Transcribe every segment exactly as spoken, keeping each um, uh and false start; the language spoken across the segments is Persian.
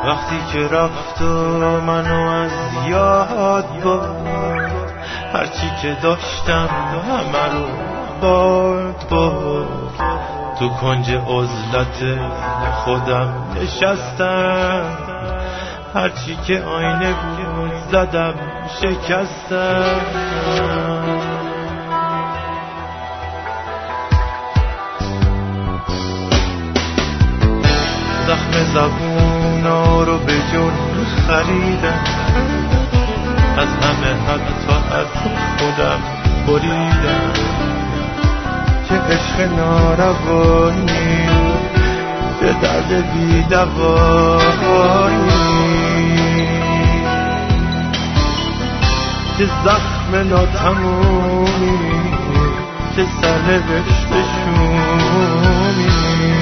وقتی که رفت و منو از یاد برد، هرچی که داشتم همه رو برد برد. تو کنج عزلت خودم نشستم، هرچی که آینه بود زدم شکستم. زخم زبونا رو به جون خریدم، از همه حتی از خودم بریدم. چه عشق ناروایی، چه درد بی دوایی، چه زخم ناتمومی، چه سرنوشت شومی.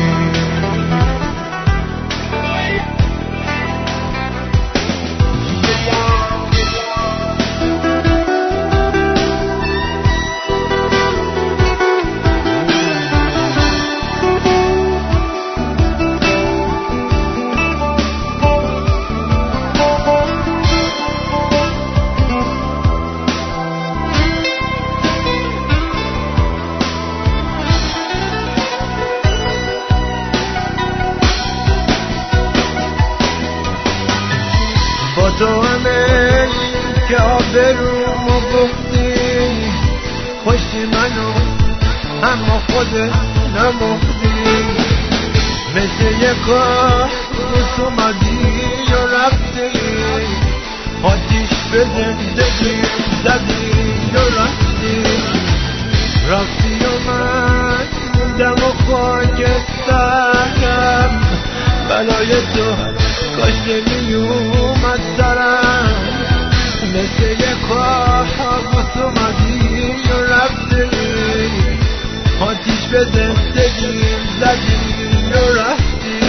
با تو همه که آبرومو گفتی، خوشی منو اما خودت نموختی. مثل یک کابوس اومدی و رفتی، آتیش به زندگی زدی و رفتی. رفتی و من موندم و خاکسترم، بلای تو کاش نمی اومد سرم. مثل یک کابوس اومدی و رفتی، آتیش به زندگی زدی و رفتی.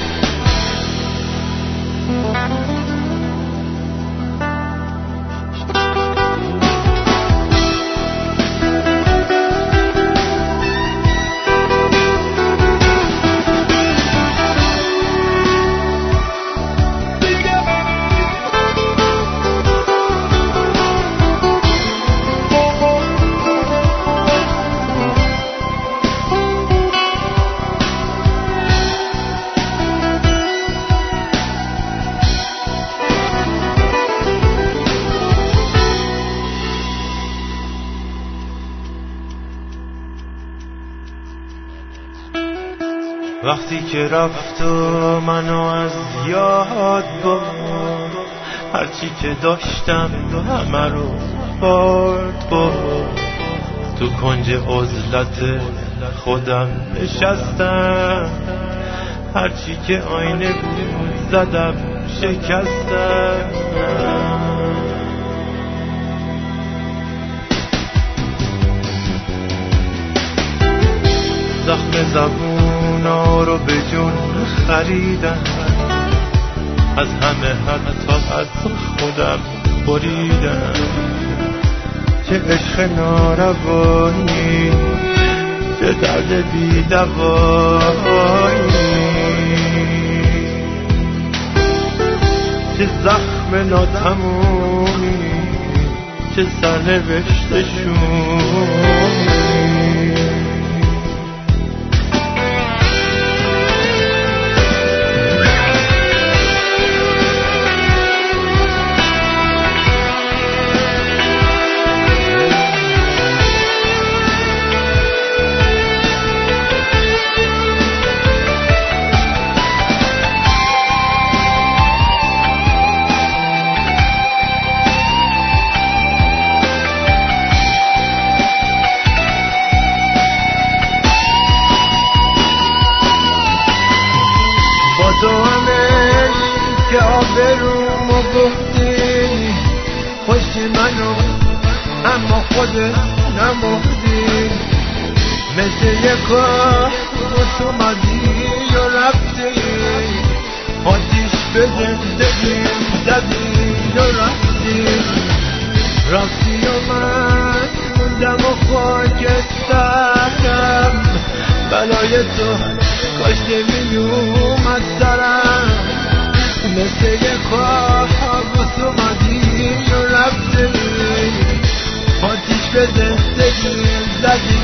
وقتی که رفت و منو از یاد برد، هرچی که داشتم همه رو برد برد. تو کنج عزلت خودم نشستم، هرچی که آینه بود زدم شکستم. زخم زبونا رو به جون خریدم، از همه حتی از خودم بریدم. چه عشق ناروایی، چه درد بی دوایی، چه زخم ناتمومی، چه سرنوشت شومی. تو همه که آبرومو گفتی، خوشی منو اما خودت نموختی. مثل یک کابوس اومدی و رفتی، آتیش به زندگی زدی و رفتی. رفتی و من موندم و خاکسترم، بلای تو کاش نمی اومد سرم. مثل یه کابوس اومدی و رفتی، آتیش به زندگی زدی